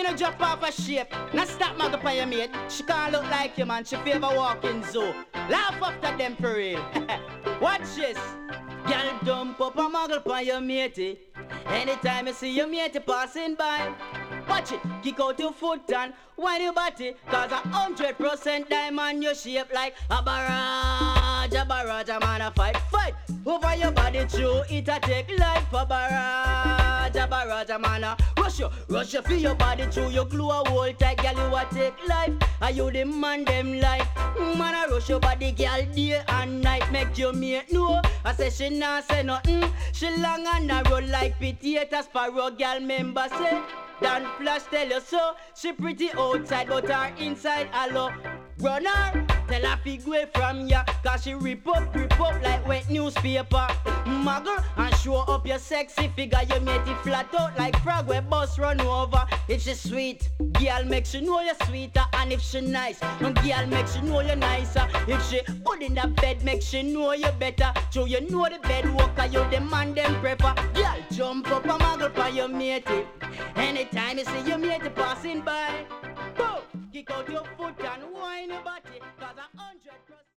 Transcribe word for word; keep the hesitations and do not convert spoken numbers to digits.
me no drop off a shape. Now stop mug up on your mate. She can't look like you, man. She favor walking zoo. Laugh after them for real. Watch this. Girl, dump up a muggle on your matey. Anytime you see your matey passing by, watch it, kick out your foot and wind your body. Cause a hundred percent diamond you shape like a barrage. A barrage, a man a fight, fight over your body true. It a take life. A barrage, a barrage, a man a rush you. Rush you for your body true. You glue a whole tight, girl, you a take life. Are you the man them life? Man a rush your body, girl, day and night. Make your mate know. I say she nah say nothing. She long and narrow like potato sparrow. Girl, member say Dan Flash tell you so. She pretty outside but her inside hello. Run her, tell her fi go away from ya. Cause she rip up, rip up like wet newspaper. Muggle and show up your sexy figure. You make it flat out like frog where bus run over. If she sweet, girl make she know you're sweeter. And if she nice, girl make she know you're nicer. If she put in the bed, make she know you better. So you know the bed worker, you the man them prepper. Girl jump up and muggle for your matey. Anytime you see your matey